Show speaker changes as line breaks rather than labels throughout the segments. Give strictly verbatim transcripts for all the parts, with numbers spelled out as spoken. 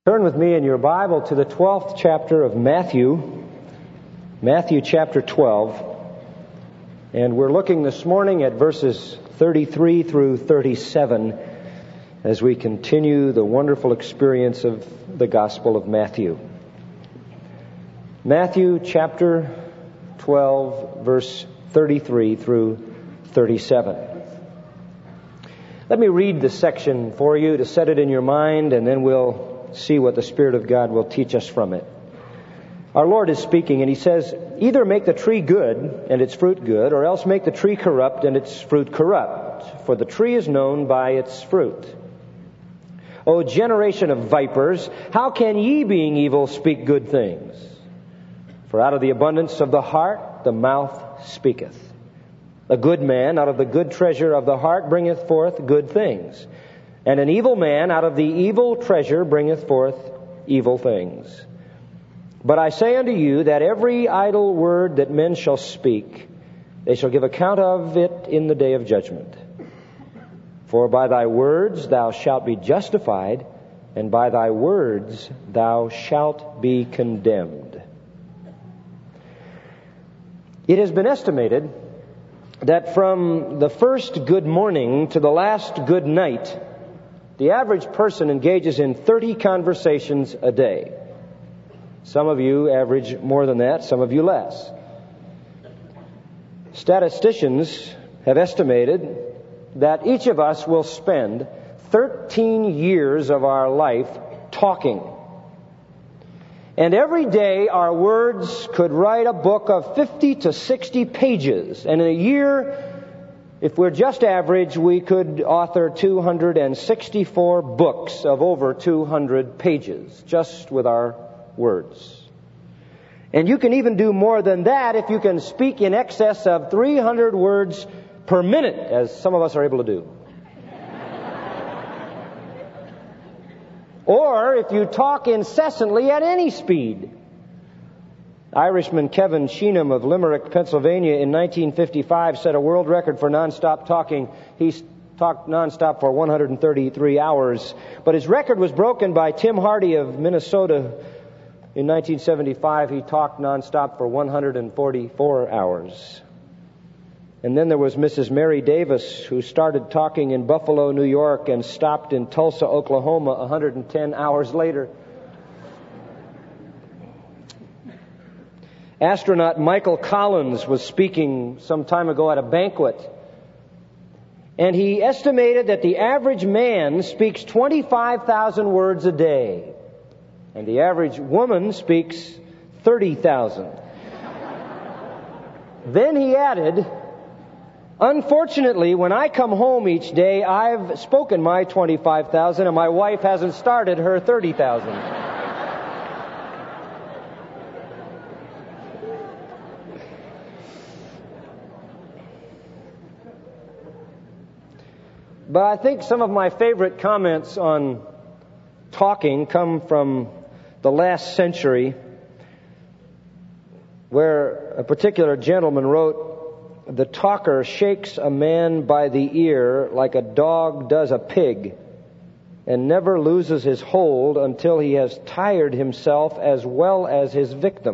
Turn with me in your Bible to the twelfth chapter of Matthew, Matthew chapter twelve, and we're looking this morning at verses thirty-three through thirty-seven as we continue the wonderful experience of the Gospel of Matthew. Matthew chapter twelve, verse thirty-three through thirty-seven. Let me read this section for you to set it in your mind, and then we'll see what the Spirit of God will teach us from it. Our Lord is speaking, and He says, "Either make the tree good, and its fruit good, or else make the tree corrupt, and its fruit corrupt. For the tree is known by its fruit. O generation of vipers, how can ye, being evil, speak good things? For out of the abundance of the heart the mouth speaketh. A good man out of the good treasure of the heart bringeth forth good things. And an evil man out of the evil treasure bringeth forth evil things. But I say unto you that every idle word that men shall speak, they shall give account of it in the day of judgment. For by thy words thou shalt be justified, and by thy words thou shalt be condemned." It has been estimated that from the first good morning to the last good night, the average person engages in thirty conversations a day. Some of you average more than that, some of you less. Statisticians have estimated that each of us will spend thirteen years of our life talking. And every day our words could write a book of fifty to sixty pages. And in a year, if we're just average, we could author two hundred sixty-four books of over two hundred pages, just with our words. And you can even do more than that if you can speak in excess of three hundred words per minute, as some of us are able to do. Or if you talk incessantly at any speed. Irishman Kevin Sheenham of Limerick, Pennsylvania, in nineteen fifty-five set a world record for nonstop talking. He talked nonstop for one hundred thirty-three hours. But his record was broken by Tim Hardy of Minnesota. In nineteen seventy-five, he talked nonstop for one hundred forty-four hours. And then there was Missus Mary Davis, who started talking in Buffalo, New York, and stopped in Tulsa, Oklahoma, one hundred ten hours later. Astronaut Michael Collins was speaking some time ago at a banquet, and he estimated that the average man speaks twenty-five thousand words a day, and the average woman speaks thirty thousand. Then he added, "Unfortunately, when I come home each day, I've spoken my twenty-five thousand, and my wife hasn't started her thirty thousand. But I think some of my favorite comments on talking come from the last century, where a particular gentleman wrote, "The talker shakes a man by the ear like a dog does a pig, and never loses his hold until he has tired himself as well as his victim.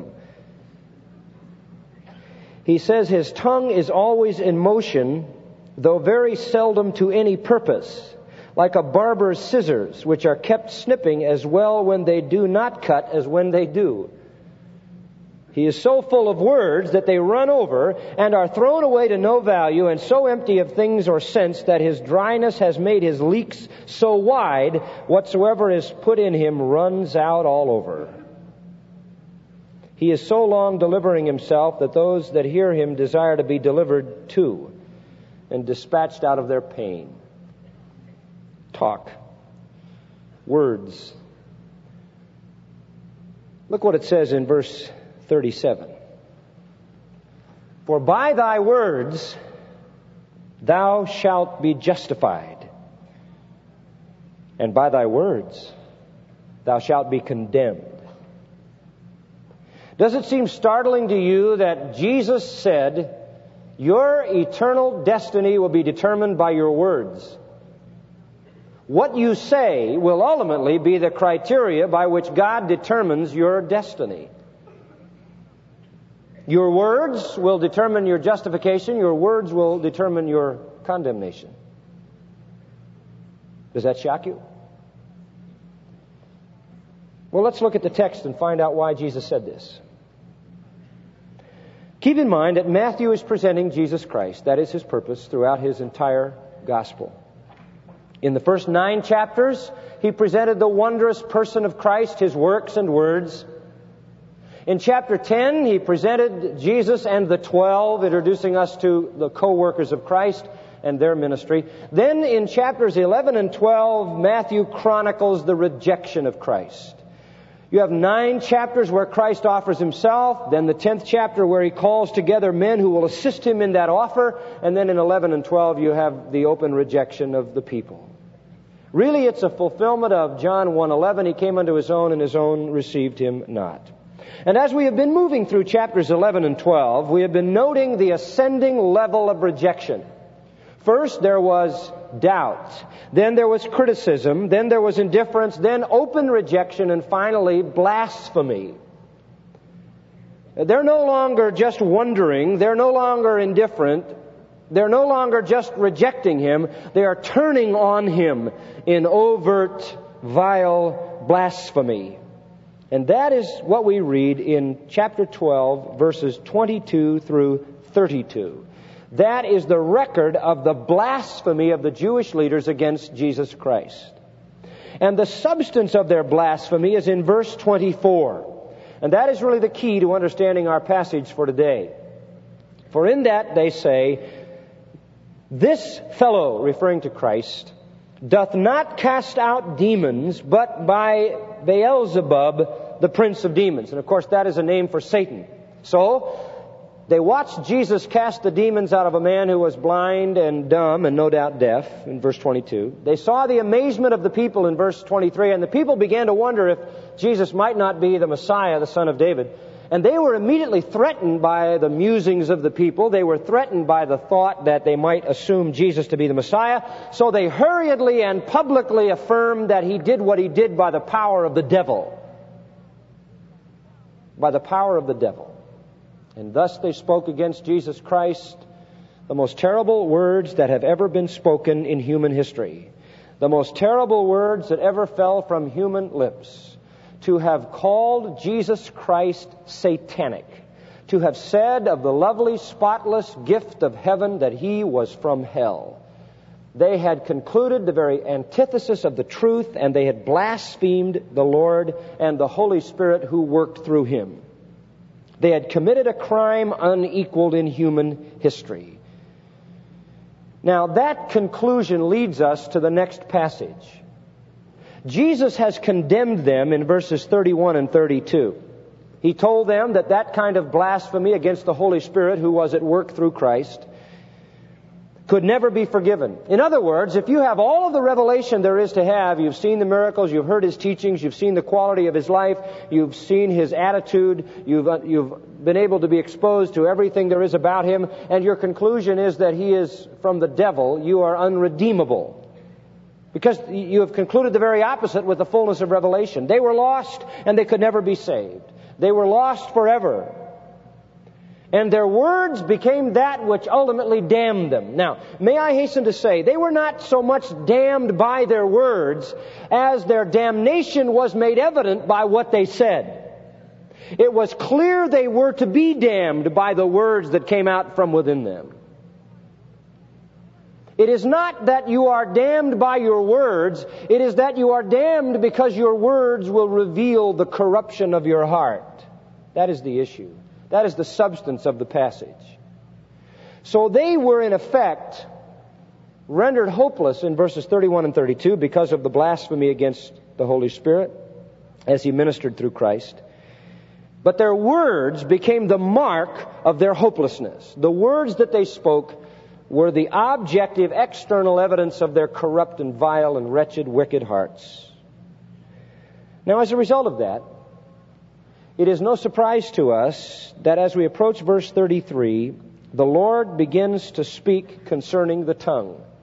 He says his tongue is always in motion, though very seldom to any purpose, like a barber's scissors, which are kept snipping as well when they do not cut as when they do. He is so full of words that they run over and are thrown away to no value, and so empty of things or sense that his dryness has made his leaks so wide, whatsoever is put in him runs out all over. He is so long delivering himself that those that hear him desire to be delivered too, and dispatched out of their pain." Talk. Words. Look what it says in verse thirty-seven. "For by thy words thou shalt be justified, and by thy words thou shalt be condemned." Does it seem startling to you that Jesus said, your eternal destiny will be determined by your words? What you say will ultimately be the criteria by which God determines your destiny. Your words will determine your justification. Your words will determine your condemnation. Does that shock you? Well, let's look at the text and find out why Jesus said this. Keep in mind that Matthew is presenting Jesus Christ. That is his purpose throughout his entire gospel. In the first nine chapters, he presented the wondrous person of Christ, his works and words. In chapter ten, he presented Jesus and the twelve, introducing us to the co-workers of Christ and their ministry. Then in chapters eleven and twelve, Matthew chronicles the rejection of Christ. You have nine chapters where Christ offers himself, then the tenth chapter where he calls together men who will assist him in that offer, and then in eleven and twelve you have the open rejection of the people. Really, it's a fulfillment of John one eleven. He came unto his own, and his own received him not. And as we have been moving through chapters eleven and twelve, we have been noting the ascending level of rejection. First, there was doubt. Then there was criticism. Then there was indifference. Then open rejection. And finally, blasphemy. They're no longer just wondering. They're no longer indifferent. They're no longer just rejecting him. They are turning on him in overt, vile blasphemy. And that is what we read in chapter twelve, verses twenty-two through thirty-two. That is the record of the blasphemy of the Jewish leaders against Jesus Christ. And the substance of their blasphemy is in verse twenty-four. And that is really the key to understanding our passage for today. For in that they say, "This fellow," referring to Christ, "doth not cast out demons, but by Beelzebub, the prince of demons." And of course that is a name for Satan. So, they watched Jesus cast the demons out of a man who was blind and dumb and no doubt deaf, in verse twenty-two. They saw the amazement of the people in verse twenty-three, and the people began to wonder if Jesus might not be the Messiah, the Son of David. And they were immediately threatened by the musings of the people. They were threatened by the thought that they might assume Jesus to be the Messiah. So they hurriedly and publicly affirmed that he did what he did by the power of the devil. By the power of the devil. And thus they spoke against Jesus Christ the most terrible words that have ever been spoken in human history. The most terrible words that ever fell from human lips. To have called Jesus Christ satanic. To have said of the lovely, spotless gift of heaven that he was from hell. They had concluded the very antithesis of the truth, and they had blasphemed the Lord and the Holy Spirit who worked through him. They had committed a crime unequaled in human history. Now, that conclusion leads us to the next passage. Jesus has condemned them in verses thirty-one and thirty-two. He told them that that kind of blasphemy against the Holy Spirit who was at work through Christ could never be forgiven. In other words, if you have all of the revelation there is to have, you've seen the miracles, you've heard his teachings, you've seen the quality of his life, you've seen his attitude, you've, uh, you've been able to be exposed to everything there is about him, and your conclusion is that he is from the devil, you are unredeemable. Because you have concluded the very opposite with the fullness of revelation. They were lost and they could never be saved. They were lost forever. And their words became that which ultimately damned them. Now, may I hasten to say, they were not so much damned by their words as their damnation was made evident by what they said. It was clear they were to be damned by the words that came out from within them. It is not that you are damned by your words. It is that you are damned because your words will reveal the corruption of your heart. That is the issue. That is the substance of the passage. So they were in effect rendered hopeless in verses thirty-one and thirty-two because of the blasphemy against the Holy Spirit as he ministered through Christ. But their words became the mark of their hopelessness. The words that they spoke were the objective external evidence of their corrupt and vile and wretched, wicked hearts. Now, as a result of that, it is no surprise to us that as we approach verse thirty-three, the Lord begins to speak concerning the tongue.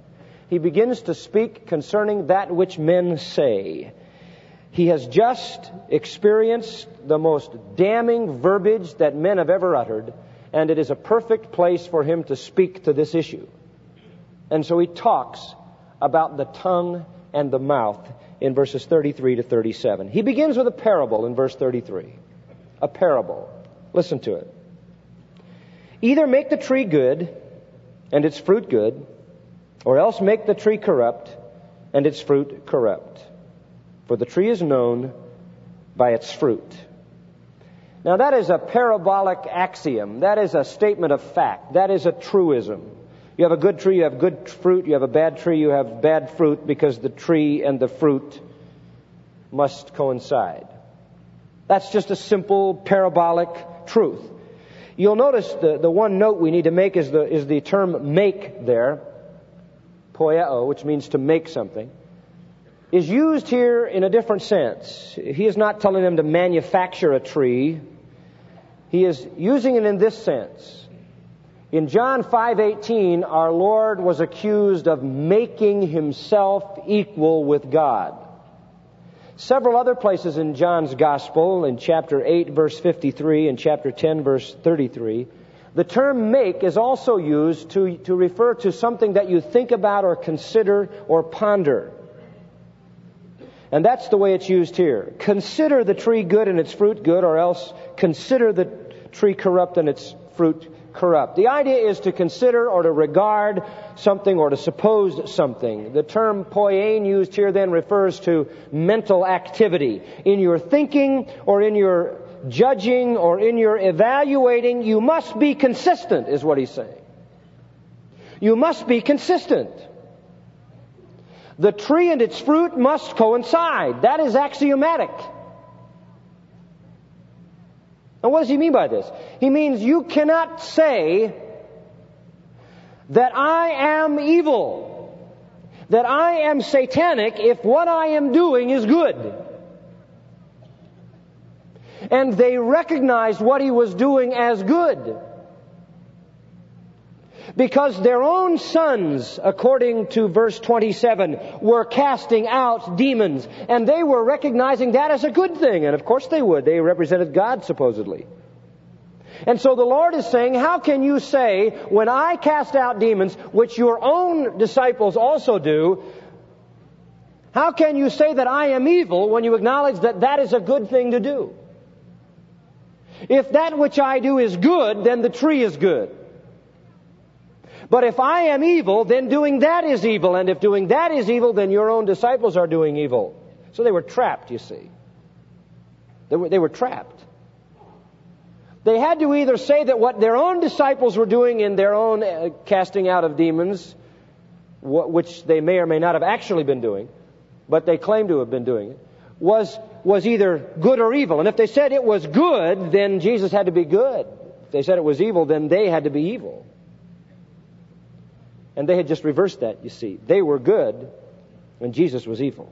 he begins to speak concerning that which men say. He has just experienced the most damning verbiage that men have ever uttered, and it is a perfect place for him to speak to this issue. And so he talks about the tongue and the mouth in verses thirty-three to thirty-seven. He begins with a parable in verse thirty-three. A parable. Listen to it. Either make the tree good and its fruit good, or else make the tree corrupt and its fruit corrupt. For the tree is known by its fruit. Now that is a parabolic axiom. That is a statement of fact. That is a truism. You have a good tree, you have good fruit. You have a bad tree, you have bad fruit, because the tree and the fruit must coincide. That's just a simple parabolic truth. You'll notice the, the one note we need to make is the, is the term make there. Poieo, which means to make something, is used here in a different sense. He is not telling them to manufacture a tree. He is using it in this sense. In John five eighteen, our Lord was accused of making himself equal with God. Several other places in John's Gospel, in chapter eight, verse fifty-three, and chapter ten, verse thirty-three, the term make is also used to, to refer to something that you think about or consider or ponder. And that's the way it's used here. Consider the tree good and its fruit good, or else consider the tree corrupt and its fruit corrupt. The idea is to consider or to regard something or to suppose something. The term poiein used here then refers to mental activity. In your thinking or in your judging or in your evaluating, you must be consistent, is what he's saying. You must be consistent. The tree and its fruit must coincide. That is axiomatic. Now, what does he mean by this? He means you cannot say that I am evil, that I am satanic, if what I am doing is good. And they recognized what he was doing as good, because their own sons, according to verse twenty-seven, were casting out demons. And they were recognizing that as a good thing. And of course they would. They represented God, supposedly. And so the Lord is saying, how can you say, when I cast out demons, which your own disciples also do, how can you say that I am evil when you acknowledge that that is a good thing to do? If that which I do is good, then the tree is good. But if I am evil, then doing that is evil. And if doing that is evil, then your own disciples are doing evil. So they were trapped, you see. They were, they were trapped. They had to either say that what their own disciples were doing in their own uh, casting out of demons, wh- which they may or may not have actually been doing, but they claim to have been doing it, was, was either good or evil. And if they said it was good, then Jesus had to be good. If they said it was evil, then they had to be evil. And they had just reversed that, you see. They were good, and Jesus was evil.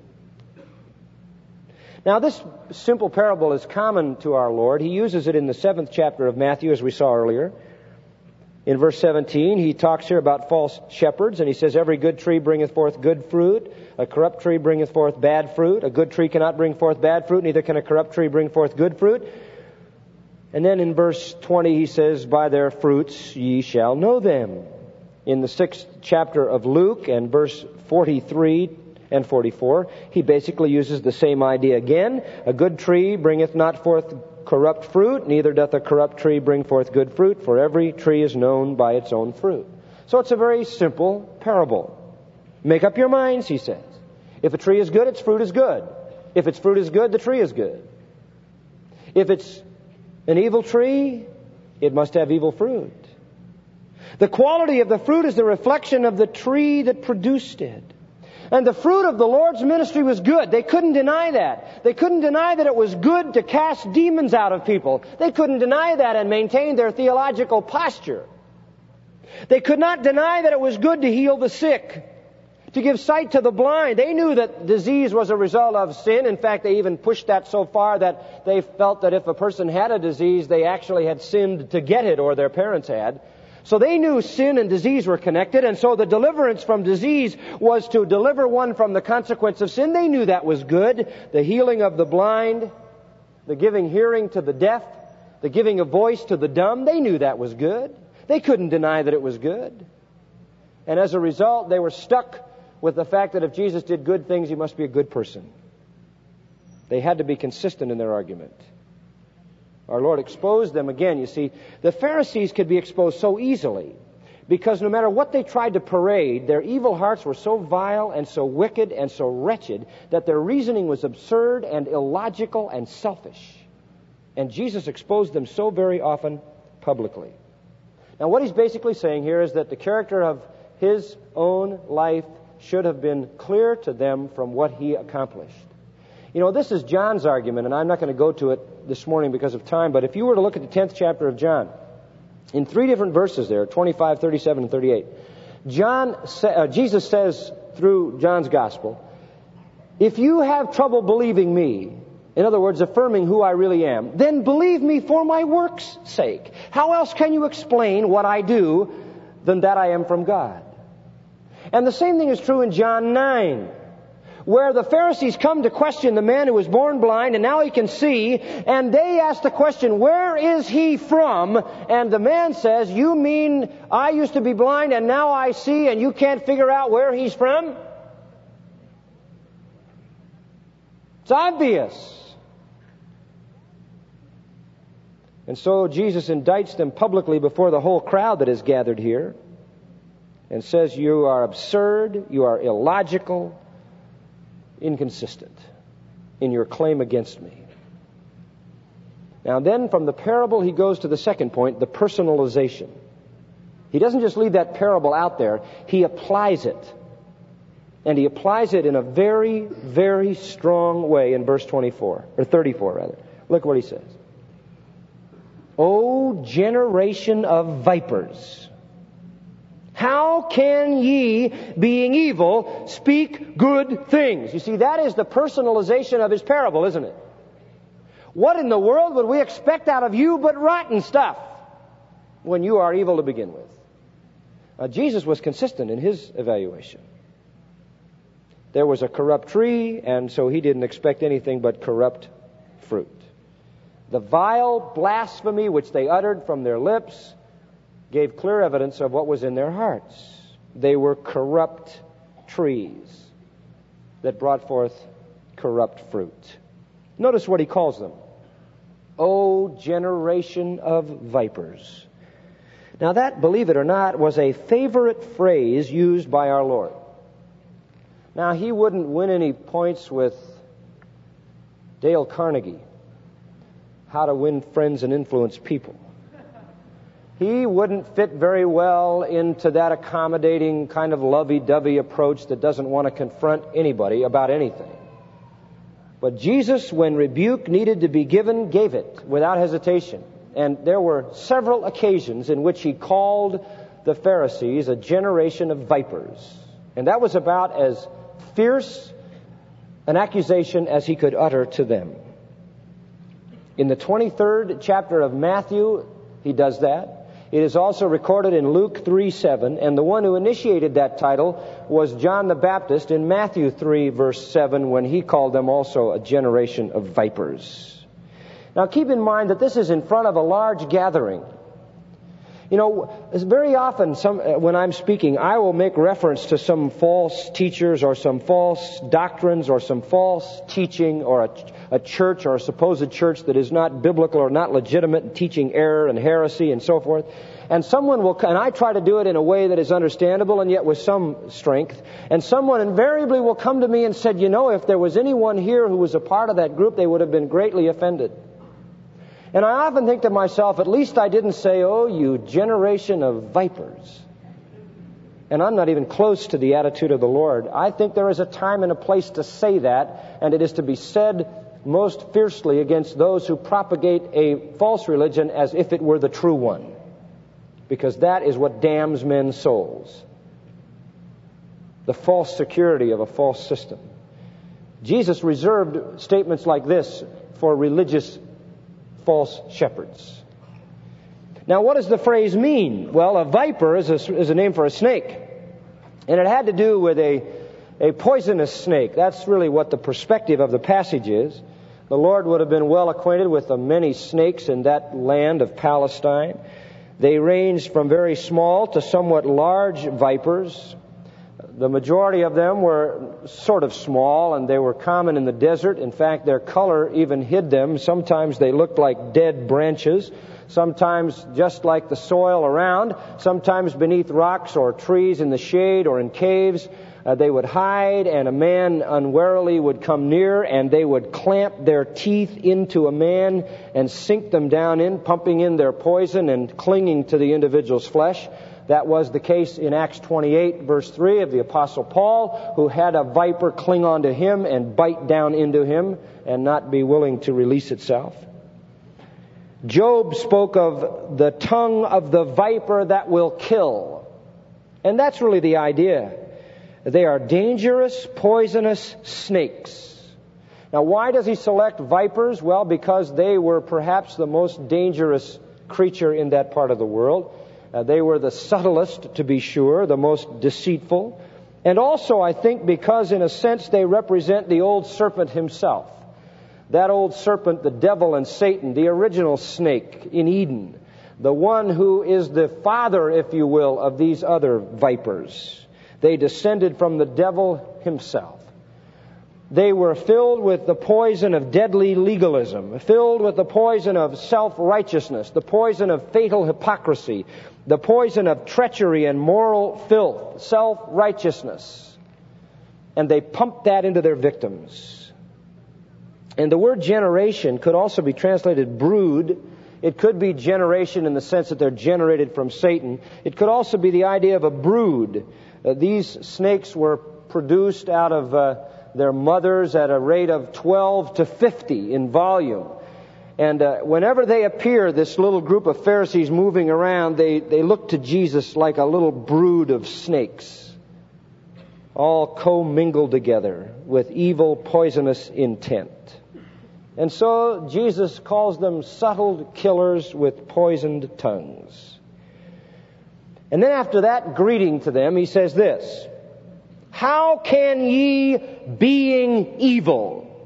Now, this simple parable is common to our Lord. He uses it in the seventh chapter of Matthew, as we saw earlier. In verse seventeen, he talks here about false shepherds, and he says, every good tree bringeth forth good fruit. A corrupt tree bringeth forth bad fruit. A good tree cannot bring forth bad fruit, neither can a corrupt tree bring forth good fruit. And then in verse twenty, he says, by their fruits ye shall know them. In the sixth chapter of Luke and verse forty-three and forty-four, he basically uses the same idea again. A good tree bringeth not forth corrupt fruit, neither doth a corrupt tree bring forth good fruit, for every tree is known by its own fruit. So it's a very simple parable. Make up your minds, he says. If a tree is good, its fruit is good. If its fruit is good, the tree is good. If it's an evil tree, it must have evil fruit. The quality of the fruit is the reflection of the tree that produced it. And the fruit of the Lord's ministry was good. They couldn't deny that. They couldn't deny that it was good to cast demons out of people. They couldn't deny that and maintain their theological posture. They could not deny that it was good to heal the sick, to give sight to the blind. They knew that disease was a result of sin. In fact, they even pushed that so far that they felt that if a person had a disease, they actually had sinned to get it, or their parents had. So they knew sin and disease were connected, and so the deliverance from disease was to deliver one from the consequence of sin. They knew that was good. The healing of the blind, the giving hearing to the deaf, the giving a voice to the dumb, they knew that was good. They couldn't deny that it was good. And as a result, they were stuck with the fact that if Jesus did good things, he must be a good person. They had to be consistent in their argument. Our Lord exposed them again. You see, the Pharisees could be exposed so easily because no matter what they tried to parade, their evil hearts were so vile and so wicked and so wretched that their reasoning was absurd and illogical and selfish. And Jesus exposed them so very often publicly. Now, what he's basically saying here is that the character of his own life should have been clear to them from what he accomplished. You know, this is John's argument, and I'm not going to go to it this morning because of time, but if you were to look at the tenth chapter of John, in three different verses there, twenty-five, thirty-seven, and thirty-eight, John, uh, Jesus says through John's gospel, if you have trouble believing me, in other words, affirming who I really am, then believe me for my work's sake. How else can you explain what I do than that I am from God? And the same thing is true in John nine, where the Pharisees come to question the man who was born blind and now he can see, and they ask the question, where is he from? And the man says, you mean I used to be blind and now I see, and you can't figure out where he's from? It's obvious. And so Jesus indicts them publicly before the whole crowd that is gathered here and says, you are absurd, you are illogical, inconsistent in your claim against me. Now then, from the parable, he goes to the second point, the personalization. He doesn't just leave that parable out there, he applies it. And he applies it in a very, very strong way in verse twenty-four, or thirty-four rather. Look what he says. O generation of vipers, how can ye, being evil, speak good things? You see, that is the personalization of his parable, isn't it? What in the world would we expect out of you but rotten stuff when you are evil to begin with? Uh, Jesus was consistent in his evaluation. There was a corrupt tree, and so he didn't expect anything but corrupt fruit. The vile blasphemy which they uttered from their lips gave clear evidence of what was in their hearts. They were corrupt trees that brought forth corrupt fruit. Notice what he calls them. O generation of vipers. Now that, believe it or not, was a favorite phrase used by our Lord. Now, he wouldn't win any points with Dale Carnegie, how to win friends and influence people. He wouldn't fit very well into that accommodating kind of lovey-dovey approach that doesn't want to confront anybody about anything. But Jesus, when rebuke needed to be given, gave it without hesitation. And there were several occasions in which he called the Pharisees a generation of vipers. And that was about as fierce an accusation as he could utter to them. In the twenty-third chapter of Matthew, he does that. It is also recorded in Luke three seven, and the one who initiated that title was John the Baptist in Matthew three verse seven, when he called them also a generation of vipers. Now keep in mind that this is in front of a large gathering. You know, very often some, when I'm speaking, I will make reference to some false teachers or some false doctrines or some false teaching or a, a church or a supposed church that is not biblical or not legitimate and teaching error and heresy and so forth. And someone will, and I try to do it in a way that is understandable and yet with some strength. And someone invariably will come to me and said, you know, if there was anyone here who was a part of that group, they would have been greatly offended. And I often think to myself, at least I didn't say, oh, you generation of vipers. And I'm not even close to the attitude of the Lord. I think there is a time and a place to say that, and it is to be said most fiercely against those who propagate a false religion as if it were the true one. Because that is what damns men's souls. The false security of a false system. Jesus reserved statements like this for religious false shepherds. Now, what does the phrase mean? Well, a viper is a, is a name for a snake. And it had to do with a, a poisonous snake. That's really what the perspective of the passage is. The Lord would have been well acquainted with the many snakes in that land of Palestine. They ranged from very small to somewhat large vipers. The majority of them were sort of small, and they were common in the desert. In fact, their color even hid them. Sometimes they looked like dead branches, sometimes just like the soil around, sometimes beneath rocks or trees in the shade or in caves. Uh, they would hide, and a man unwarily would come near, and they would clamp their teeth into a man and sink them down in, pumping in their poison and clinging to the individual's flesh. That was the case in Acts twenty-eight, verse three, of the Apostle Paul, who had a viper cling onto him and bite down into him and not be willing to release itself. Job spoke of the tongue of the viper that will kill. And that's really the idea. They are dangerous, poisonous snakes. Now, why does he select vipers? Well, because they were perhaps the most dangerous creature in that part of the world. Uh, they were the subtlest, to be sure, the most deceitful. And also, I think, because in a sense they represent the old serpent himself. That old serpent, the devil and Satan, the original snake in Eden. The one who is the father, if you will, of these other vipers. They descended from the devil himself. They were filled with the poison of deadly legalism, filled with the poison of self-righteousness, the poison of fatal hypocrisy, the poison of treachery and moral filth, self-righteousness. And they pumped that into their victims. And the word generation could also be translated brood. It could be generation in the sense that they're generated from Satan. It could also be the idea of a brood. Uh, these snakes were produced out of uh, their mothers at a rate of twelve to fifty in volume. And uh, whenever they appear, this little group of Pharisees moving around, they, they look to Jesus like a little brood of snakes, all commingled together with evil, poisonous intent. And so Jesus calls them subtle killers with poisoned tongues. And then after that greeting to them, he says this: "How can ye, being evil,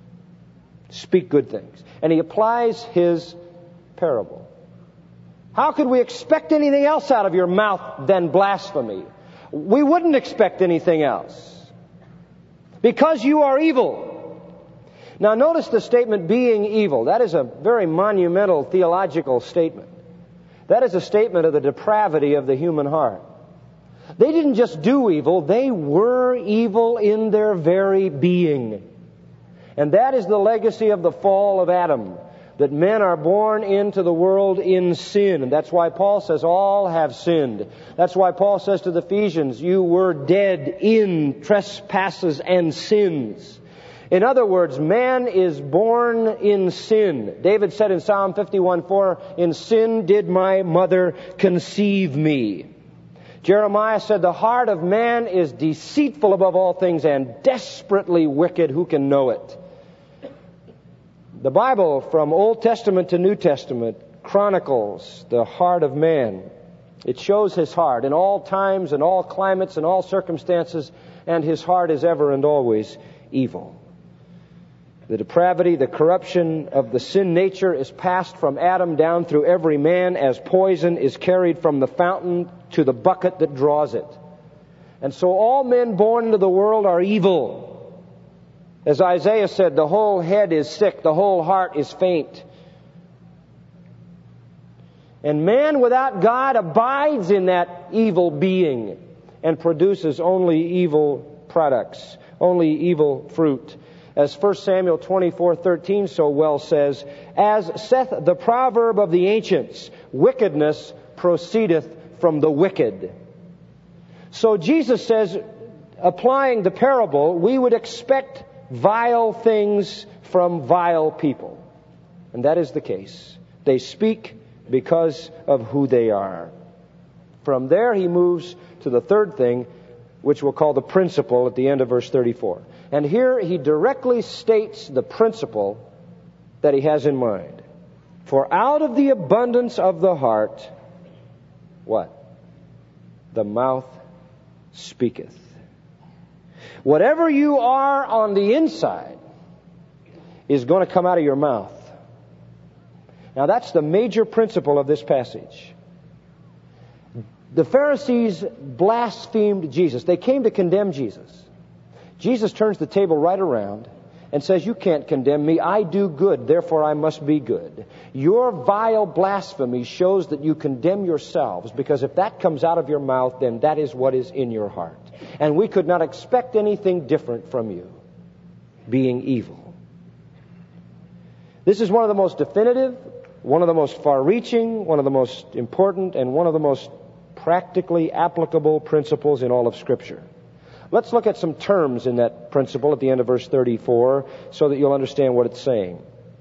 speak good things?" And he applies his parable. How could we expect anything else out of your mouth than blasphemy? We wouldn't expect anything else. Because you are evil. Now notice the statement, being evil. That is a very monumental theological statement. That is a statement of the depravity of the human heart. They didn't just do evil, they were evil in their very being. And that is the legacy of the fall of Adam, that men are born into the world in sin. And that's why Paul says all have sinned. That's why Paul says to the Ephesians, you were dead in trespasses and sins. In other words, man is born in sin. David said in Psalm fifty-one four, in sin did my mother conceive me. Jeremiah said, the heart of man is deceitful above all things and desperately wicked. Who can know it? The Bible, from Old Testament to New Testament, chronicles the heart of man. It shows his heart in all times and all climates and all circumstances, and his heart is ever and always evil. The depravity, the corruption of the sin nature is passed from Adam down through every man as poison is carried from the fountain to the bucket that draws it. And so all men born into the world are evil. As Isaiah said, the whole head is sick, the whole heart is faint. And man without God abides in that evil being and produces only evil products, only evil fruit. As First Samuel twenty-four thirteen so well says, as saith the proverb of the ancients, wickedness proceedeth from the wicked. So Jesus says, applying the parable, we would expect vile things from vile people. And that is the case. They speak because of who they are. From there he moves to the third thing, which we'll call the principle at the end of verse thirty-four. And here he directly states the principle that he has in mind. For out of the abundance of the heart, what? The mouth speaketh. Whatever you are on the inside is going to come out of your mouth. Now that's the major principle of this passage. The Pharisees blasphemed Jesus. They came to condemn Jesus. Jesus turns the table right around and says, you can't condemn me. I do good, therefore I must be good. Your vile blasphemy shows that you condemn yourselves, because if that comes out of your mouth, then that is what is in your heart. And we could not expect anything different from you, being evil. This is one of the most definitive, one of the most far-reaching, one of the most important, and one of the most practically applicable principles in all of Scripture. Let's look at some terms in that principle at the end of verse thirty-four so that you'll understand what it's saying.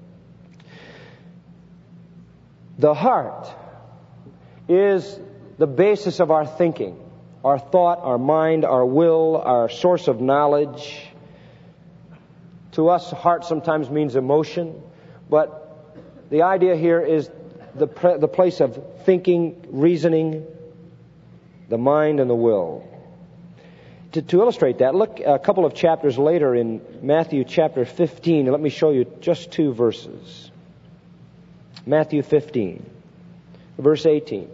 The heart is the basis of our thinking, our thought, our mind, our will, our source of knowledge. To us, heart sometimes means emotion, but the idea here is the, the place of thinking, reasoning, the mind and the will. To, to illustrate that, look a couple of chapters later in Matthew chapter fifteen, and let me show you just two verses. Matthew fifteen, verse eighteen.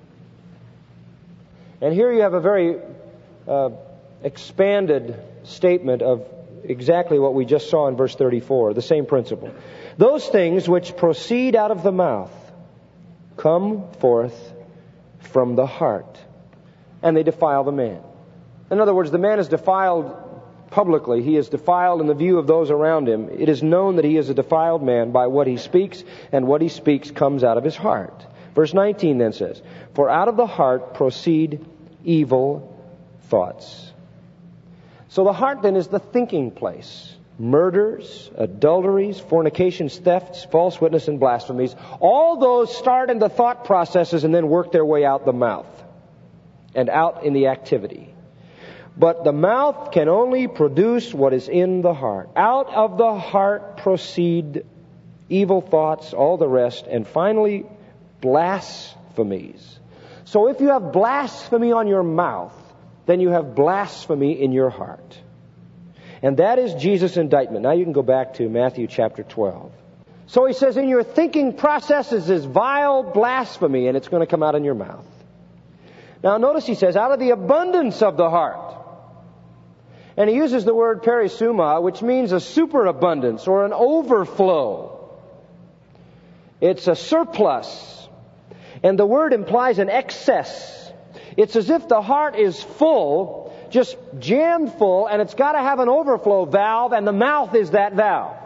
And here you have a very uh, expanded statement of exactly what we just saw in verse thirty-four, the same principle. Those things which proceed out of the mouth come forth from the heart, and they defile the man. In other words, the man is defiled publicly. He is defiled in the view of those around him. It is known that he is a defiled man by what he speaks, and what he speaks comes out of his heart. Verse nineteen then says, for out of the heart proceed evil thoughts. So the heart then is the thinking place. Murders, adulteries, fornications, thefts, false witness, and blasphemies. All those start in the thought processes and then work their way out the mouth and out in the activity. But the mouth can only produce what is in the heart. Out of the heart proceed evil thoughts, all the rest, and finally blasphemies. So if you have blasphemy on your mouth, then you have blasphemy in your heart. And that is Jesus' indictment. Now you can go back to Matthew chapter twelve. So he says, in your thinking processes is vile blasphemy, and it's going to come out in your mouth. Now notice he says, out of the abundance of the heart. And he uses the word perisuma, which means a superabundance or an overflow. It's a surplus. And the word implies an excess. It's as if the heart is full, just jammed full, and it's got to have an overflow valve, and the mouth is that valve.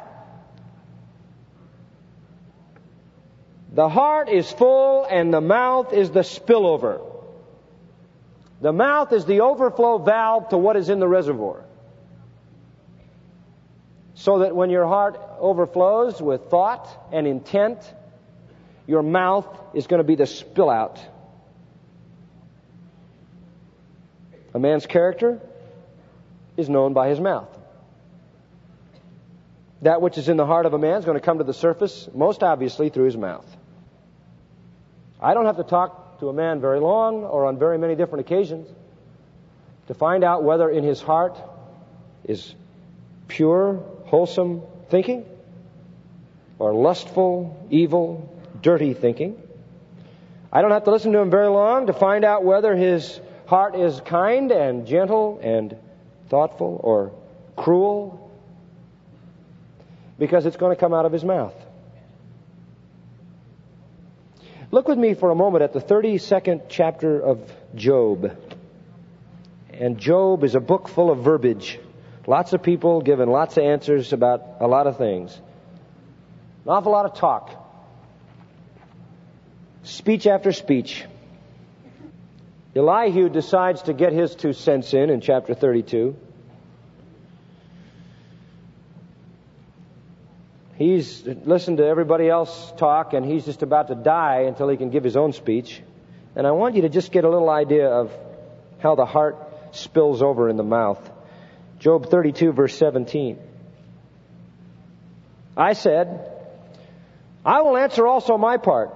The heart is full, and the mouth is the spillover. The mouth is the overflow valve to what is in the reservoir. So that when your heart overflows with thought and intent, your mouth is going to be the spill out. A man's character is known by his mouth. That which is in the heart of a man is going to come to the surface, most obviously through his mouth. I don't have to talk to a man very long or on very many different occasions to find out whether in his heart is pure, wholesome thinking or lustful, evil, dirty thinking. I don't have to listen to him very long to find out whether his heart is kind and gentle and thoughtful or cruel, because it's going to come out of his mouth. Look with me for a moment at the thirty-second chapter of Job. And Job is a book full of verbiage. Lots of people giving lots of answers about a lot of things. An awful lot of talk. Speech after speech. Elihu decides to get his two cents in in chapter thirty-two. He's listened to everybody else talk, and he's just about to die until he can give his own speech. And I want you to just get a little idea of how the heart spills over in the mouth. Job thirty-two, verse seventeen. I said, I will answer also my part.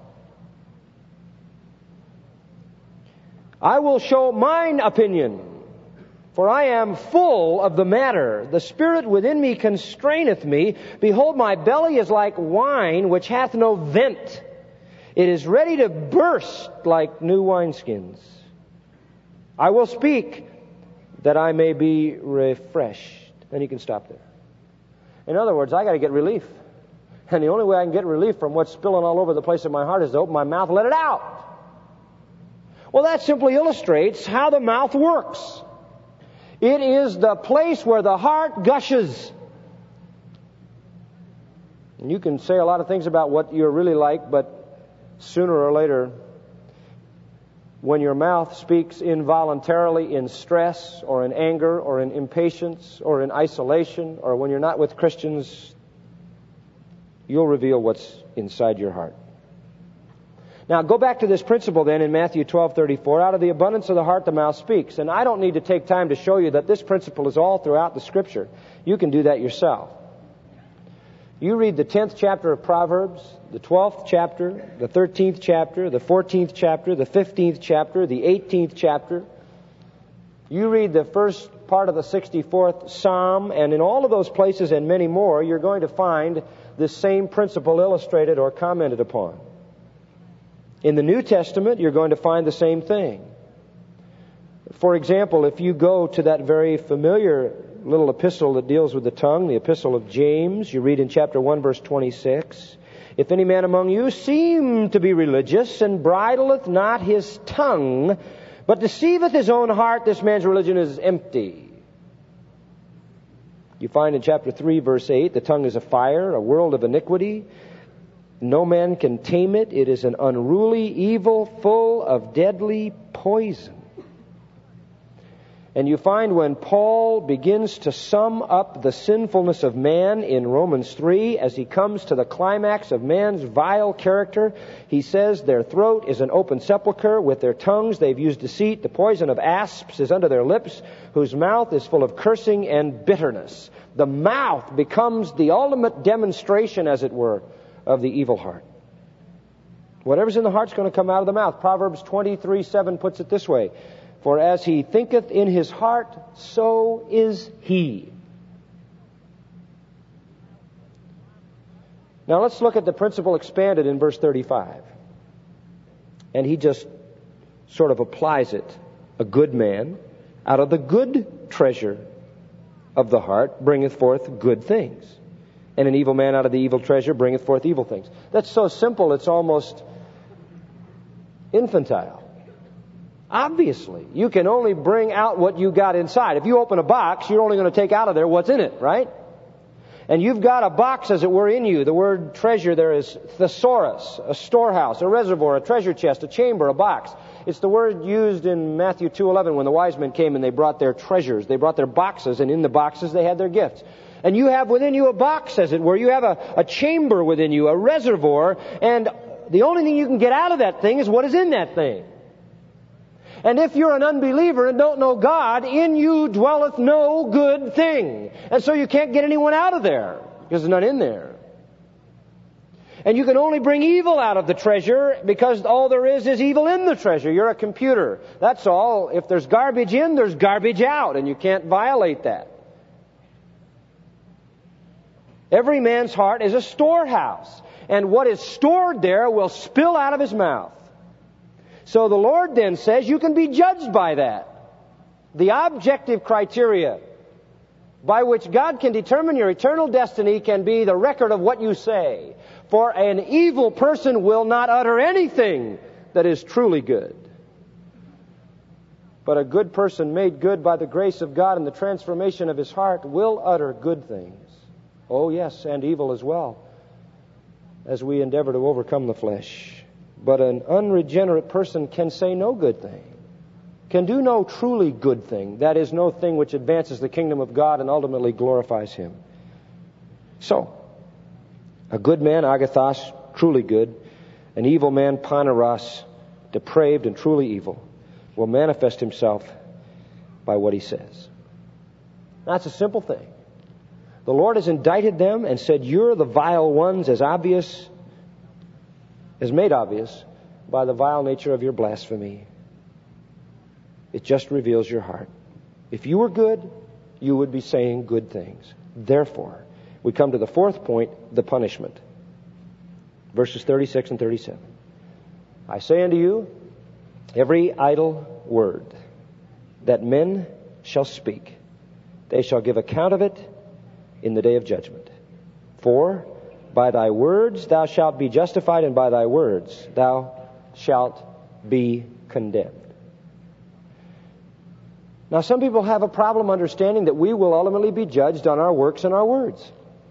I will show mine opinion, for I am full of the matter. The Spirit within me constraineth me. Behold, my belly is like wine which hath no vent. It is ready to burst like new wineskins. I will speak that I may be refreshed. Then you can stop there. In other words, I got to get relief. And the only way I can get relief from what's spilling all over the place in my heart is to open my mouth and let it out. Well, that simply illustrates how the mouth works. It is the place where the heart gushes. And you can say a lot of things about what you're really like, but sooner or later, when your mouth speaks involuntarily in stress or in anger or in impatience or in isolation or when you're not with Christians, you'll reveal what's inside your heart. Now, go back to this principle then in Matthew twelve thirty-four. Out of the abundance of the heart, the mouth speaks. And I don't need to take time to show you that this principle is all throughout the Scripture. You can do that yourself. You read the tenth chapter of Proverbs, the twelfth chapter, the thirteenth chapter, the fourteenth chapter, the fifteenth chapter, the eighteenth chapter. You read the first part of the sixty-fourth Psalm, and in all of those places and many more, you're going to find this same principle illustrated or commented upon. In the New Testament, you're going to find the same thing. For example, if you go to that very familiar little epistle that deals with the tongue, the epistle of James, you read in chapter one, verse twenty-six, if any man among you seem to be religious and bridleth not his tongue, but deceiveth his own heart, this man's religion is empty. You find in chapter three, verse eight, the tongue is a fire, a world of iniquity. No man can tame it. It is an unruly evil full of deadly poison. And you find when Paul begins to sum up the sinfulness of man in Romans three, as he comes to the climax of man's vile character, he says their throat is an open sepulchre. With their tongues they've used deceit. The poison of asps is under their lips, whose mouth is full of cursing and bitterness. The mouth becomes the ultimate demonstration, as it were, of the evil heart. Whatever's in the heart's going to come out of the mouth. Proverbs twenty-three seven puts it this way: for as he thinketh in his heart, so is he. Now let's look at the principle expanded in verse thirty-five. And he just sort of applies it. A good man, out of the good treasure of the heart, bringeth forth good things. And an evil man out of the evil treasure bringeth forth evil things. That's so simple, it's almost infantile. Obviously, you can only bring out what you got inside. If you open a box, you're only going to take out of there what's in it, right? And you've got a box, as it were, in you. The word treasure there is thesaurus, a storehouse, a reservoir, a treasure chest, a chamber, a box. It's the word used in Matthew two eleven when the wise men came and they brought their treasures. They brought their boxes, and in the boxes they had their gifts. And you have within you a box, as it were. You have a, a chamber within you, a reservoir, and the only thing you can get out of that thing is what is in that thing. And if you're an unbeliever and don't know God, in you dwelleth no good thing. And so you can't get anyone out of there, because there's none in there. And you can only bring evil out of the treasure, because all there is is evil in the treasure. You're a computer. That's all. If there's garbage in, there's garbage out, and you can't violate that. Every man's heart is a storehouse, and what is stored there will spill out of his mouth. So the Lord then says you can be judged by that. The objective criteria by which God can determine your eternal destiny can be the record of what you say. For an evil person will not utter anything that is truly good. But a good person made good by the grace of God and the transformation of his heart will utter good things. Oh yes, and evil as well, as we endeavor to overcome the flesh. But an unregenerate person can say no good thing, can do no truly good thing. That is, no thing which advances the kingdom of God and ultimately glorifies Him. So, a good man, agathos, truly good, an evil man, paneros, depraved and truly evil, will manifest himself by what he says. That's a simple thing. The Lord has indicted them and said, you're the vile ones, as obvious is made obvious by the vile nature of your blasphemy. It just reveals your heart. If you were good, you would be saying good things. Therefore, we come to the fourth point, the punishment. Verses thirty-six and thirty-seven. I say unto you, every idle word that men shall speak, they shall give account of it in the day of judgment. For by thy words thou shalt be justified, and by thy words thou shalt be condemned. Now, some people have a problem understanding that we will ultimately be judged on our works and our words.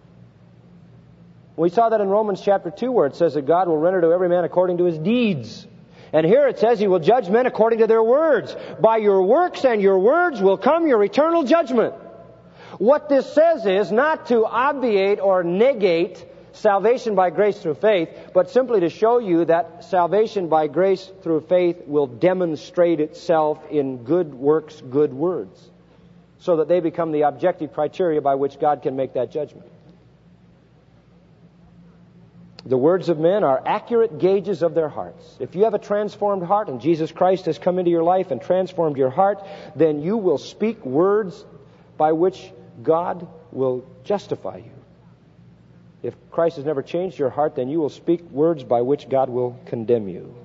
We saw that in Romans chapter two, where it says that God will render to every man according to his deeds. And here it says He will judge men according to their words. By your works and your words will come your eternal judgment. What this says is not to obviate or negate salvation by grace through faith, but simply to show you that salvation by grace through faith will demonstrate itself in good works, good words, so that they become the objective criteria by which God can make that judgment. The words of men are accurate gauges of their hearts. If you have a transformed heart and Jesus Christ has come into your life and transformed your heart, then you will speak words by which God will justify you. If Christ has never changed your heart, then you will speak words by which God will condemn you.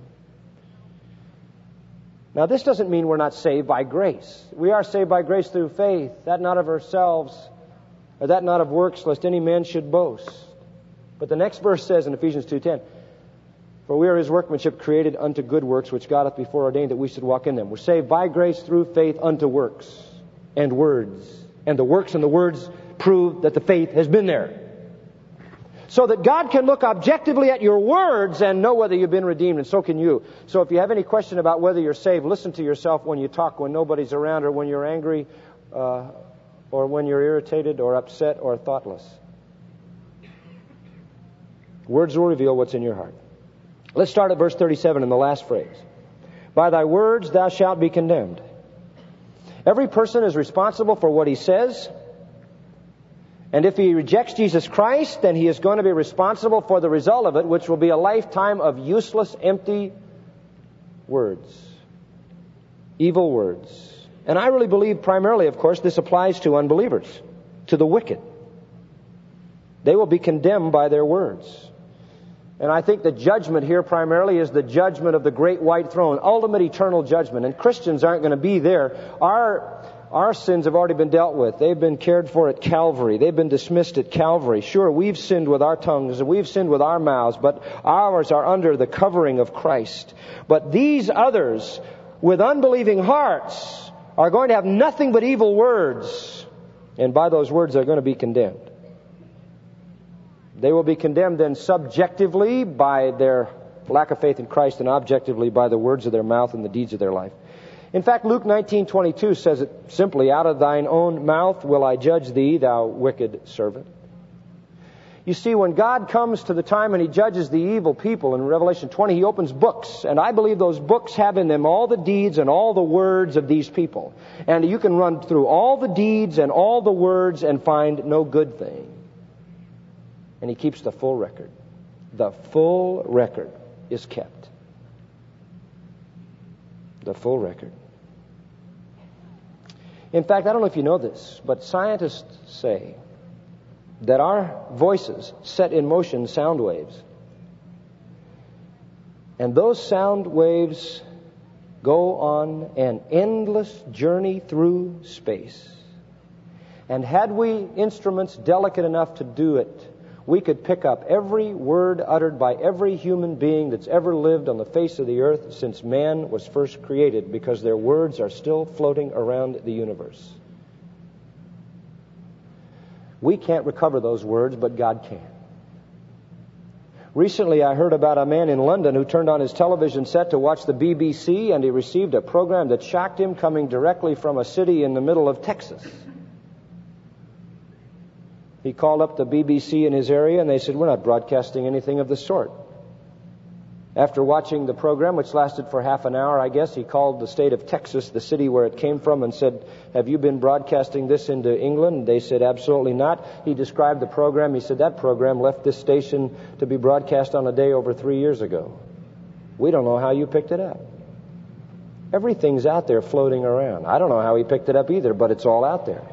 Now, this doesn't mean we're not saved by grace. We are saved by grace through faith, that not of ourselves, or that not of works, lest any man should boast. But the next verse says in Ephesians two ten, for we are His workmanship, created unto good works, which God hath before ordained that we should walk in them. We're saved by grace through faith unto works and words. And the works and the words prove that the faith has been there. So that God can look objectively at your words and know whether you've been redeemed, and so can you. So if you have any question about whether you're saved, listen to yourself when you talk, when nobody's around, or when you're angry, uh, or when you're irritated, or upset, or thoughtless. Words will reveal what's in your heart. Let's start at verse thirty-seven in the last phrase. By thy words thou shalt be condemned. Every person is responsible for what he says. And if he rejects Jesus Christ, then he is going to be responsible for the result of it, which will be a lifetime of useless, empty words. Evil words. And I really believe primarily, of course, this applies to unbelievers, to the wicked. They will be condemned by their words. And I think the judgment here primarily is the judgment of the great white throne, ultimate eternal judgment. And Christians aren't going to be there. Our Our sins have already been dealt with. They've been cared for at Calvary. They've been dismissed at Calvary. Sure, we've sinned with our tongues and we've sinned with our mouths, but ours are under the covering of Christ. But these others with unbelieving hearts are going to have nothing but evil words. And by those words, they're going to be condemned. They will be condemned then subjectively by their lack of faith in Christ and objectively by the words of their mouth and the deeds of their life. In fact, Luke nineteen twenty-two says it simply, out of thine own mouth will I judge thee, thou wicked servant. You see, when God comes to the time and He judges the evil people in Revelation twenty, He opens books. And I believe those books have in them all the deeds and all the words of these people. And you can run through all the deeds and all the words and find no good thing. And He keeps the full record. The full record is kept. The full record. In fact, I don't know if you know this, but scientists say that our voices set in motion sound waves. And those sound waves go on an endless journey through space. And had we instruments delicate enough to do it, we could pick up every word uttered by every human being that's ever lived on the face of the earth since man was first created, because their words are still floating around the universe. We can't recover those words, but God can. Recently, I heard about a man in London who turned on his television set to watch the B B C, and he received a program that shocked him, coming directly from a city in the middle of Texas. He called up the B B C in his area, and they said, we're not broadcasting anything of the sort. After watching the program, which lasted for half an hour, I guess, he called the state of Texas, the city where it came from, and said, "Have you been broadcasting this into England?" They said, "Absolutely not." He described the program. He said, "That program left this station to be broadcast on a day over three years ago. We don't know how you picked it up." Everything's out there floating around. I don't know how he picked it up either, but it's all out there.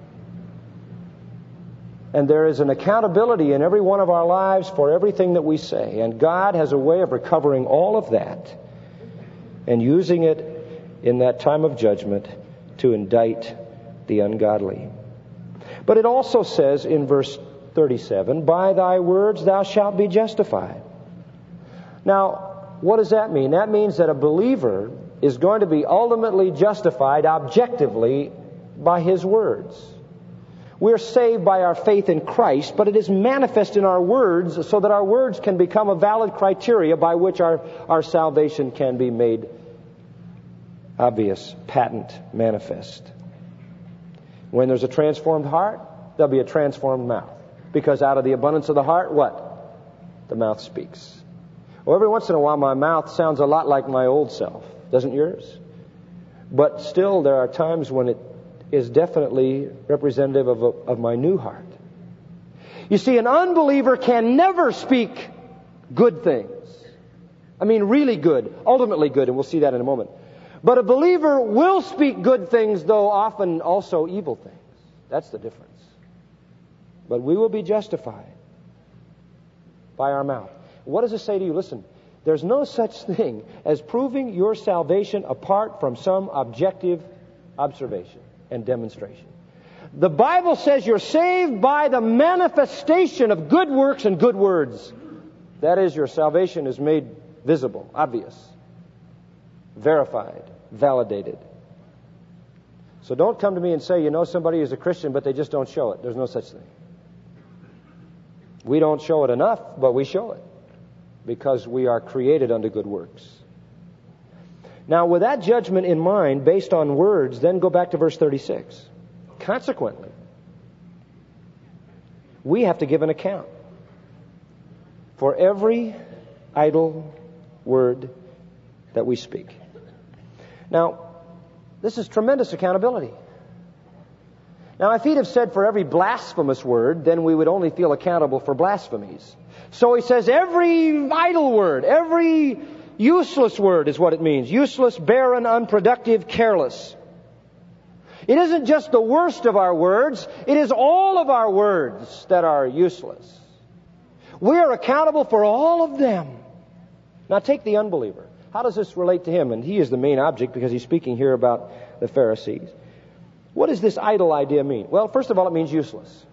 And there is an accountability in every one of our lives for everything that we say. And God has a way of recovering all of that and using it in that time of judgment to indict the ungodly. But it also says in verse thirty-seven, "By thy words thou shalt be justified." Now, what does that mean? That means that a believer is going to be ultimately justified objectively by his words. We're saved by our faith in Christ, but it is manifest in our words so that our words can become a valid criteria by which our, our salvation can be made obvious, patent, manifest. When there's a transformed heart, there'll be a transformed mouth. Because out of the abundance of the heart, what? The mouth speaks. Well, every once in a while my mouth sounds a lot like my old self. Doesn't yours? But still there are times when it is definitely representative of, a, of my new heart. You see, an unbeliever can never speak good things. I mean, really good, ultimately good, and we'll see that in a moment. But a believer will speak good things, though often also evil things. That's the difference. But we will be justified by our mouth. What does it say to you? Listen, there's no such thing as proving your salvation apart from some objective observation and demonstration. The Bible says you're saved by the manifestation of good works and good words. That is, your salvation is made visible, obvious, verified, validated. So don't come to me and say you know somebody is a Christian but they just don't show it. There's no such thing. We don't show it enough, but we show it because we are created unto good works. Now, with that judgment in mind, based on words, then go back to verse thirty-six. Consequently, we have to give an account for every idle word that we speak. Now, this is tremendous accountability. Now, if he'd have said for every blasphemous word, then we would only feel accountable for blasphemies. So he says every idle word, every useless word is what it means. Useless, barren, unproductive, careless. It isn't just the worst of our words. It is all of our words that are useless. We are accountable for all of them. Now take the unbeliever. How does this relate to him? And he is the main object because he's speaking here about the Pharisees. What does this idle idea mean? Well, first of all, it means useless.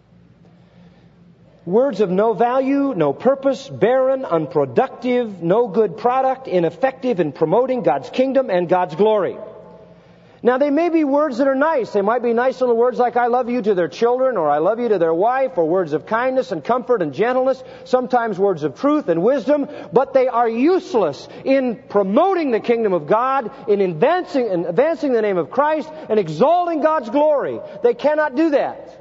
Words of no value, no purpose, barren, unproductive, no good product, ineffective in promoting God's kingdom and God's glory. Now, they may be words that are nice. They might be nice little words like I love you to their children, or I love you to their wife, or words of kindness and comfort and gentleness, sometimes words of truth and wisdom, but they are useless in promoting the kingdom of God, in advancing, in advancing the name of Christ, and exalting God's glory. They cannot do that.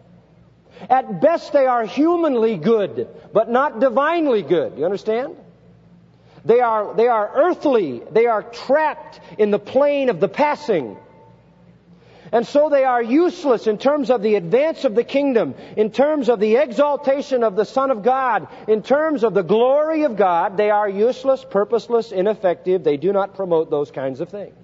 At best, they are humanly good, but not divinely good. You understand? They are, they are earthly. They are trapped in the plane of the passing. And so they are useless in terms of the advance of the kingdom, in terms of the exaltation of the Son of God, in terms of the glory of God. They are useless, purposeless, ineffective. They do not promote those kinds of things.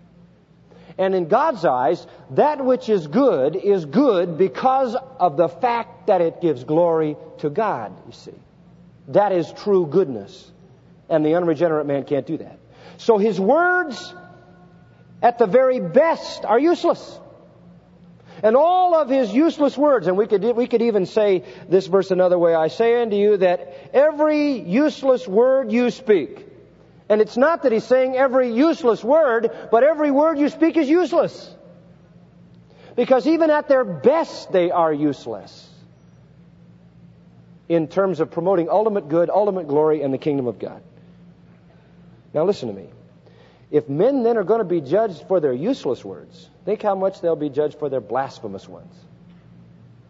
And in God's eyes, that which is good is good because of the fact that it gives glory to God, you see. That is true goodness. And the unregenerate man can't do that. So his words, at the very best, are useless. And all of his useless words, and we could we could even say this verse another way, I say unto you that every useless word you speak. And it's not that he's saying every useless word, but every word you speak is useless. Because even at their best, they are useless in terms of promoting ultimate good, ultimate glory, and the kingdom of God. Now listen to me. If men then are going to be judged for their useless words, think how much they'll be judged for their blasphemous ones.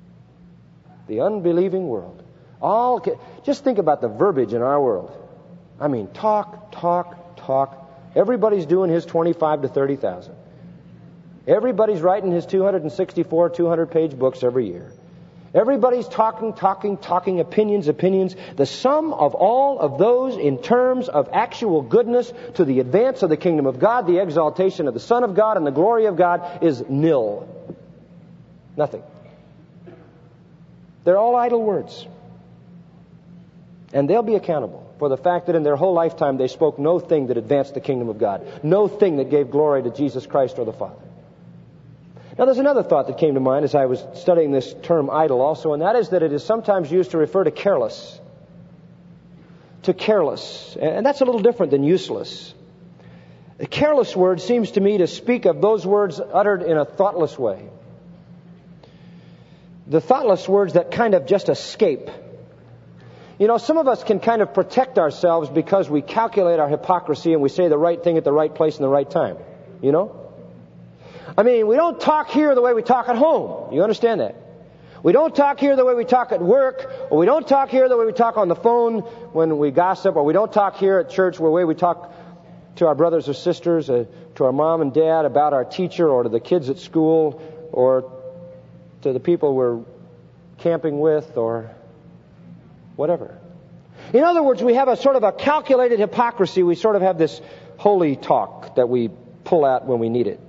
The unbelieving world. All, just think about the verbiage in our world. I mean, talk, talk, talk. Everybody's doing his twenty-five to thirty thousand. Everybody's writing his two hundred sixty-four, two hundred page books every year. Everybody's talking, talking, talking, opinions, opinions. The sum of all of those in terms of actual goodness to the advance of the kingdom of God, the exaltation of the Son of God, and the glory of God is nil. Nothing. They're all idle words. And they'll be accountable for the fact that in their whole lifetime they spoke no thing that advanced the kingdom of God. No thing that gave glory to Jesus Christ or the Father. Now there's another thought that came to mind as I was studying this term idle also, and that is that it is sometimes used to refer to careless. To careless. And that's a little different than useless. A careless word seems to me to speak of those words uttered in a thoughtless way. The thoughtless words that kind of just escape. You know, some of us can kind of protect ourselves because we calculate our hypocrisy and we say the right thing at the right place and the right time. You know? I mean, we don't talk here the way we talk at home. You understand that? We don't talk here the way we talk at work, or we don't talk here the way we talk on the phone when we gossip, or we don't talk here at church the way we talk to our brothers or sisters, uh, to our mom and dad about our teacher, or to the kids at school, or to the people we're camping with, or whatever. In other words, we have a sort of a calculated hypocrisy. We sort of have this holy talk that we pull out when we need it.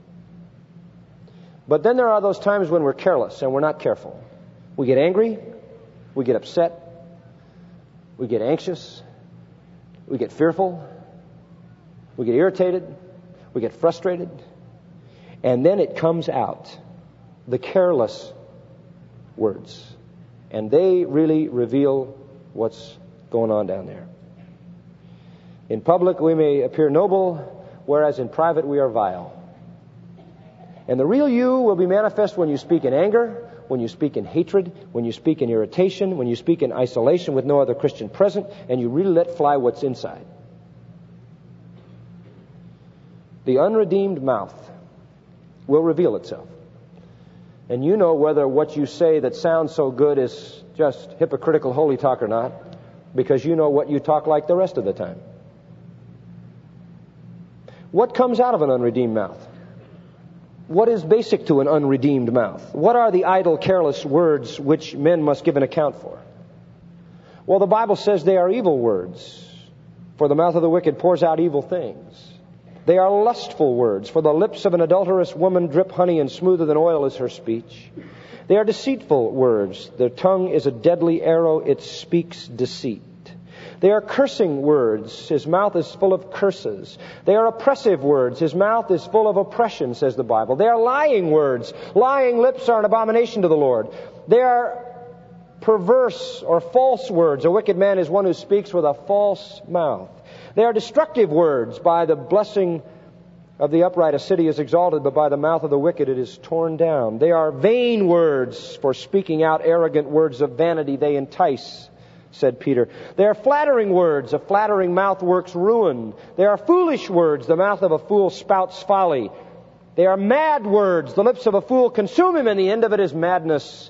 But then there are those times when we're careless and we're not careful. We get angry, we get upset, we get anxious, we get fearful, we get irritated, we get frustrated, and then it comes out, the careless words. And they really reveal what's going on down there. In public we may appear noble, whereas in private we are vile. And the real you will be manifest when you speak in anger, when you speak in hatred, when you speak in irritation, when you speak in isolation with no other Christian present, and you really let fly what's inside. The unredeemed mouth will reveal itself. And you know whether what you say that sounds so good is just hypocritical holy talk or not, because you know what you talk like the rest of the time. What comes out of an unredeemed mouth? What is basic to an unredeemed mouth? What are the idle, careless words which men must give an account for? Well, the Bible says they are evil words, for the mouth of the wicked pours out evil things. They are lustful words, for the lips of an adulterous woman drip honey, and smoother than oil is her speech. They are deceitful words. Their tongue is a deadly arrow. It speaks deceit. They are cursing words. His mouth is full of curses. They are oppressive words. His mouth is full of oppression, says the Bible. They are lying words. Lying lips are an abomination to the Lord. They are perverse or false words. A wicked man is one who speaks with a false mouth. They are destructive words. By the blessing of the upright a city is exalted, but by the mouth of the wicked it is torn down. They are vain words. For speaking out arrogant words of vanity they entice, said Peter. They are flattering words. A flattering mouth works ruin. They are foolish words. The mouth of a fool spouts folly. They are mad words. The lips of a fool consume him, and the end of it is madness.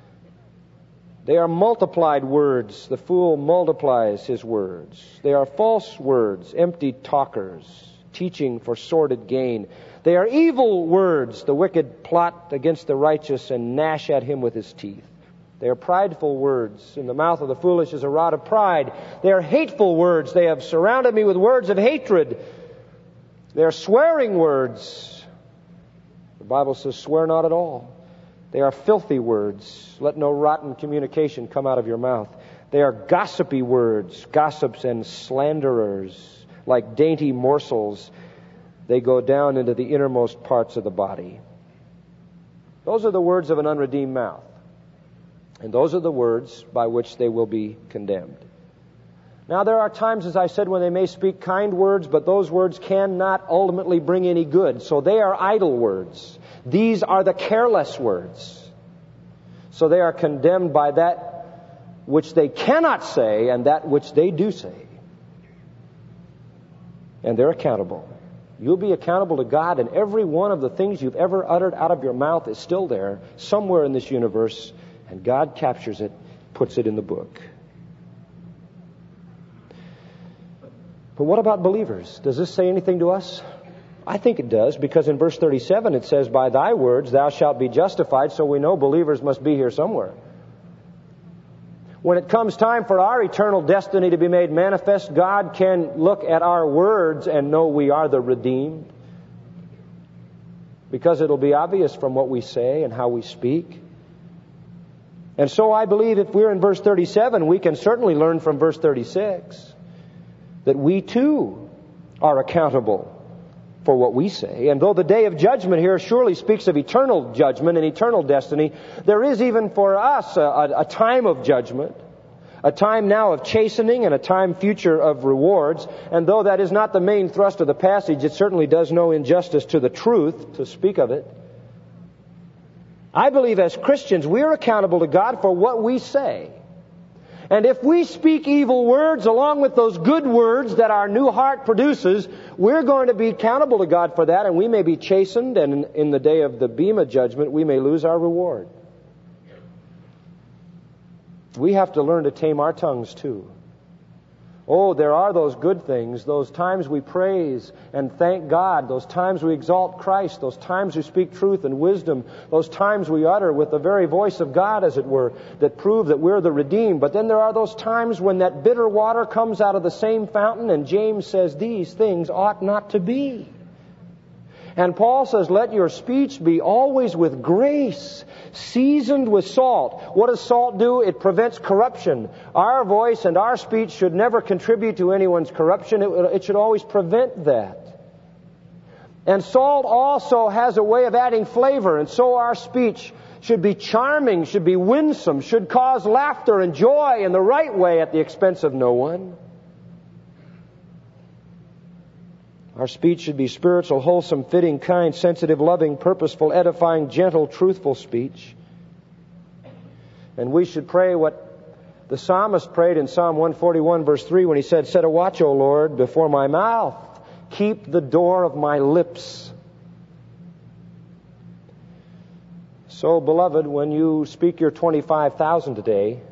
They are multiplied words. The fool multiplies his words. They are false words, empty talkers, teaching for sordid gain. They are evil words. The wicked plot against the righteous and gnash at him with his teeth. They are prideful words. In the mouth of the foolish is a rod of pride. They are hateful words. They have surrounded me with words of hatred. They are swearing words. The Bible says, swear not at all. They are filthy words. Let no rotten communication come out of your mouth. They are gossipy words, gossips and slanderers. Like dainty morsels, they go down into the innermost parts of the body. Those are the words of an unredeemed mouth. And those are the words by which they will be condemned. Now, there are times, as I said, when they may speak kind words, but those words cannot ultimately bring any good. So they are idle words. These are the careless words. So they are condemned by that which they cannot say and that which they do say. And they're accountable. You'll be accountable to God, and every one of the things you've ever uttered out of your mouth is still there, somewhere in this universe, and God captures it, puts it in the book. But what about believers? Does this say anything to us? I think it does, because in verse thirty-seven it says, by thy words thou shalt be justified, so we know believers must be here somewhere. When it comes time for our eternal destiny to be made manifest, God can look at our words and know we are the redeemed, because it'll be obvious from what we say and how we speak. And so I believe if we're in verse thirty-seven, we can certainly learn from verse thirty-six that we too are accountable for what we say. And though the day of judgment here surely speaks of eternal judgment and eternal destiny, there is even for us a, a, a time of judgment, a time now of chastening and a time future of rewards. And though that is not the main thrust of the passage, it certainly does no injustice to the truth to speak of it. I believe as Christians we are accountable to God for what we say. And if we speak evil words along with those good words that our new heart produces, we're going to be accountable to God for that, and we may be chastened, and in the day of the Bema judgment, we may lose our reward. We have to learn to tame our tongues too. Oh, there are those good things, those times we praise and thank God, those times we exalt Christ, those times we speak truth and wisdom, those times we utter with the very voice of God, as it were, that prove that we're the redeemed. But then there are those times when that bitter water comes out of the same fountain, and James says these things ought not to be. And Paul says, let your speech be always with grace, seasoned with salt. What does salt do? It prevents corruption. Our voice and our speech should never contribute to anyone's corruption. It, it should always prevent that. And salt also has a way of adding flavor, and so our speech should be charming, should be winsome, should cause laughter and joy in the right way at the expense of no one. Our speech should be spiritual, wholesome, fitting, kind, sensitive, loving, purposeful, edifying, gentle, truthful speech. And we should pray what the psalmist prayed in Psalm one forty-one, verse three, when he said, set a watch, O Lord, before my mouth. Keep the door of my lips. So, beloved, when you speak your twenty-five thousand today,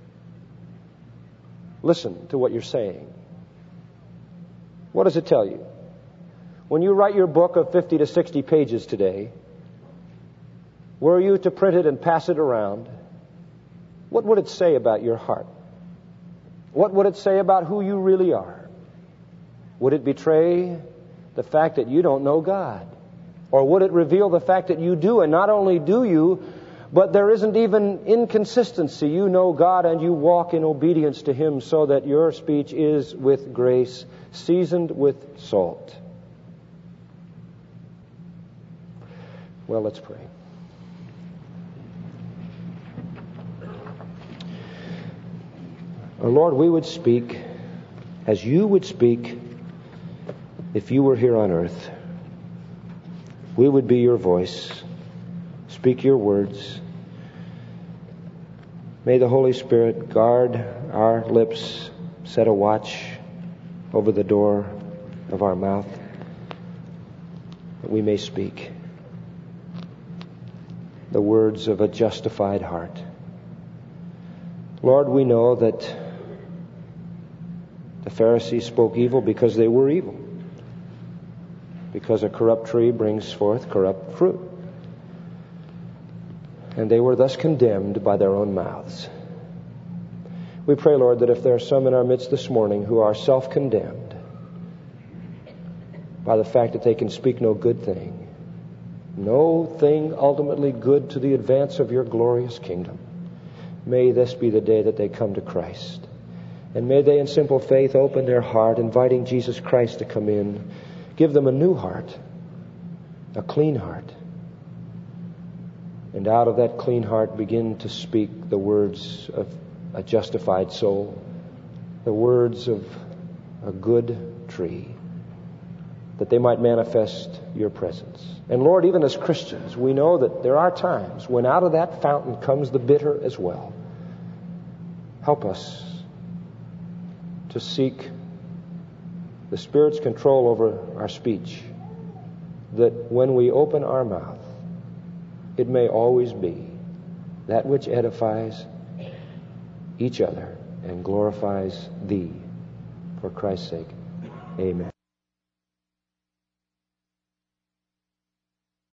listen to what you're saying. What does it tell you? When you write your book of fifty to sixty pages today, were you to print it and pass it around, what would it say about your heart? What would it say about who you really are? Would it betray the fact that you don't know God? Or would it reveal the fact that you do, and not only do you, but there isn't even inconsistency. You know God and you walk in obedience to Him, so that your speech is with grace, seasoned with salt. Well, let's pray. Oh, Lord, we would speak as you would speak if you were here on earth. We would be your voice. Speak your words. May the Holy Spirit guard our lips, set a watch over the door of our mouth, that we may speak the words of a justified heart. Lord, we know that the Pharisees spoke evil because they were evil, because a corrupt tree brings forth corrupt fruit. And they were thus condemned by their own mouths. We pray, Lord, that if there are some in our midst this morning who are self-condemned by the fact that they can speak no good thing, no thing ultimately good to the advance of your glorious kingdom, may this be the day that they come to Christ. And may they in simple faith open their heart, inviting Jesus Christ to come in. Give them a new heart, a clean heart. And out of that clean heart begin to speak the words of a justified soul, the words of a good tree, that they might manifest your presence. And Lord, even as Christians, we know that there are times when out of that fountain comes the bitter as well. Help us to seek the Spirit's control over our speech, that when we open our mouth, it may always be that which edifies each other and glorifies Thee, for Christ's sake. Amen.